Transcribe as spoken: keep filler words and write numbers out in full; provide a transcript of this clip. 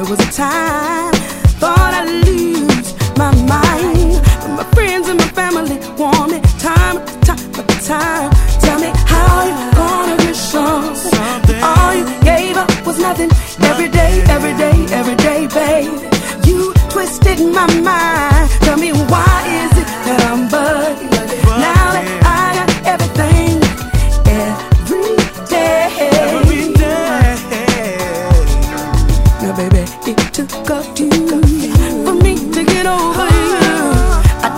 There was a time thought I'd lose my mind, but my friends and my family want me time after time, time. Tell me how you gonna get something. All you gave up was nothing. Every day, every day, every day, babe, you twisted my mind. Tell me why is it that I'm but